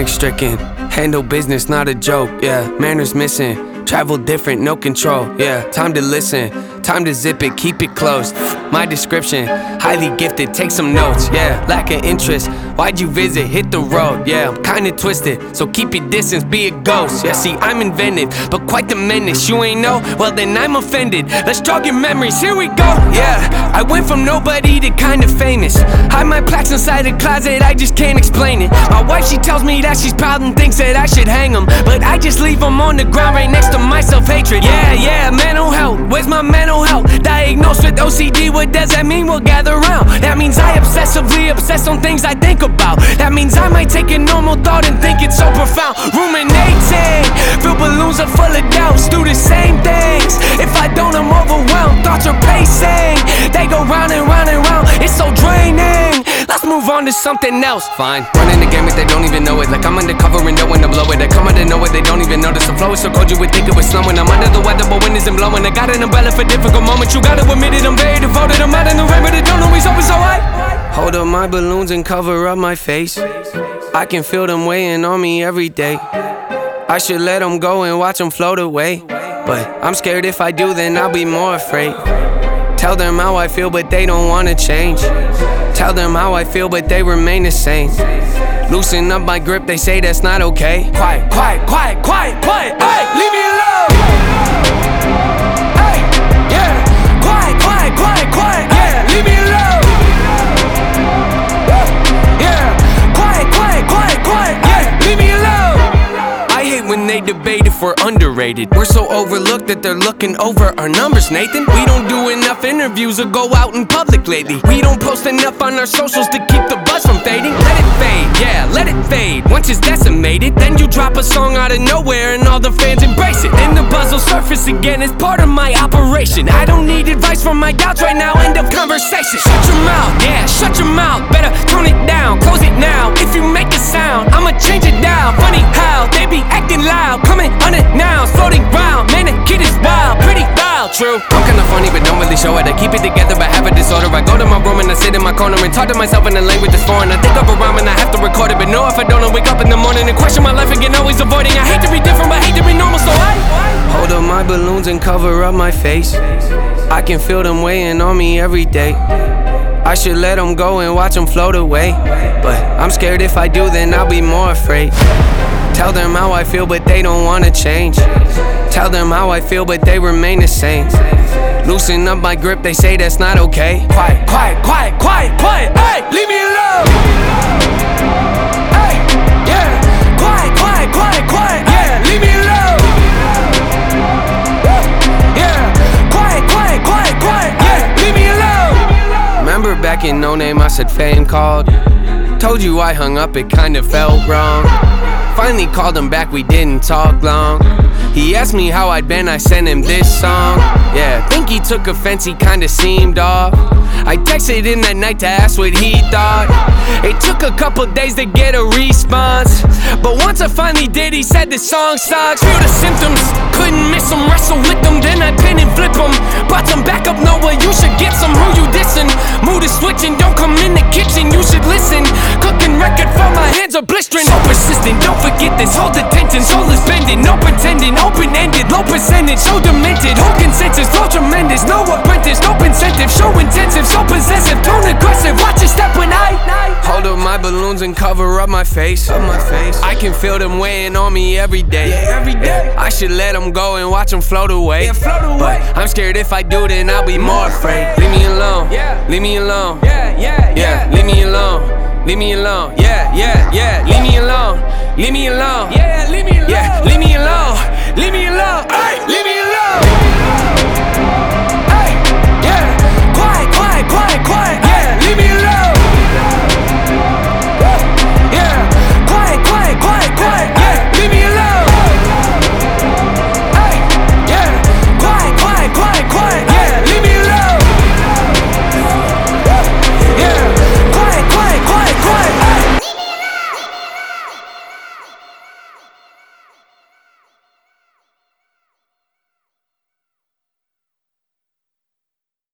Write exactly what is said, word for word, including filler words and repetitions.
panic stricken. Handle business, not a joke, yeah. Manners missing, travel different, no control, yeah. Time to listen, time to zip it, keep it close. My description, highly gifted, take some notes, yeah. Lack of interest, why'd you visit, hit the road, yeah. I'm kinda twisted, so keep your distance, be a ghost, yeah. See, I'm inventive, but quite the menace. You ain't know? Well then I'm offended. Let's jog your memories, here we go, yeah. I went from nobody to kinda famous. Hide my plaques inside a closet, I just can't explain it. My wife, she tells me that she's proud and thinks that I should hang them, but I just leave them on the ground right next to my self-hatred. Yeah, yeah, mental health, where's my mental health? Diagnosed with O C D, what does that mean? We'll gather round. That means I obsessively obsess on things I think about. That means I might take a normal thought and think it's so profound. Ruminating, fill balloons are full of doubts. Do the same things, if I don't I'm overwhelmed. Thoughts are pacing, they go round and round and round. It's so draining, let's move on to something else. Fine, running the game if they don't even know it. Like I'm undercover and know when to blow it. I come out of nowhere, they don't even notice. The flow is so cold you would think it was snowing. I'm under the weather but wind isn't blowing. I got an umbrella for difficult moments. You gotta admit it, I'm very devoted. I'm out in the rain but it don't always open so high. Hold up my balloons and cover up my face. I can feel them weighing on me every day. I should let them go and watch them float away, but I'm scared if I do then I'll be more afraid. Tell them how I feel but they don't wanna change. Tell them how I feel but they remain the same. Loosen up my grip, they say that's not okay. Quiet, quiet, quiet, quiet, quiet, hey, leave me alone. Hey, yeah, quiet, quiet, quiet, quiet, yeah, leave me alone. Yeah, quiet, quiet, quiet, quiet, yeah, leave me alone. I hate when they debate if we're underrated. We're so overlooked that they're looking over our numbers, Nathan. We don't do enough interviews or go out in public lately. We don't post enough on our socials to keep the buzz from fading. Let it fade, yeah, let it fade. Once it's decimated, then you drop a song out of nowhere and all the fans embrace it. Then the buzz will surface again, it's part of my operation. I don't need advice from my doubts right now, end of conversation. Shut your mouth, yeah, shut your mouth. Better tone it down, close it now. If you make a sound, I'ma change it down. Funny how they be acting loud, coming unannounced, floating round. Man, the kid is wild, pretty wild, true. I'm kinda funny but don't really show it. I keep it together but have a disorder. I go to my room and I sit in my corner and talk to myself in a language that's foreign. I think of a rhyme and I have to record it, but no, if I don't I wake up in the morning and question my life again, always avoiding. I hate to be different but hate to be normal, so I hold up my balloons and cover up my face. I can feel them weighing on me every day. I should let them go and watch them float away, but I'm scared if I do then I'll be more afraid. Tell them how I feel but they don't wanna change. Tell them how I feel but they remain the same. Loosen up my grip, they say that's not okay. Quiet, quiet, quiet, quiet, quiet, hey, leave me alone. Hey, yeah, quiet, quiet, quiet, quiet, yeah, leave me alone. Yeah, quiet, quiet, quiet, quiet, yeah, leave me alone. Remember back in No Name I said fame called. Told you I hung up, it kinda felt wrong. Finally called him back, we didn't talk long. He asked me how I'd been, I sent him this song. Yeah, think he took offense, he kinda seemed off. I texted him that night to ask what he thought. It took a couple days to get a response, but once I finally did, he said the song sucks. Feel the symptoms, couldn't miss him, wrestle with them, then I pin and flip him. Brought some back up, Noah, you should get some. Who you dissing? Mood is switching, don't come in the kitchen, you should listen. Cooking record for my hands are blistering. So persistent, don't forget this, hold attention. Soul is bending, no pretending, open-ended, low percentage, so demented. Whole consensus, flow tremendous, no apprentice, no incentive, show intensive, so possessive, tone aggressive. Watch your step when I hold up my balloons and cover up my face. Up my face. I can feel them weighing on me every day. Yeah, every day. I should let them go and watch them float away. Yeah, float away. But I'm scared if I do, then I'll be more afraid. Leave me alone. Yeah. Leave me alone. Yeah, yeah, yeah. Leave me alone. Leave me alone. Yeah, yeah, yeah. Leave me alone. Leave me alone. Yeah, leave me alone. Yeah, leave me alone. Leave me alone.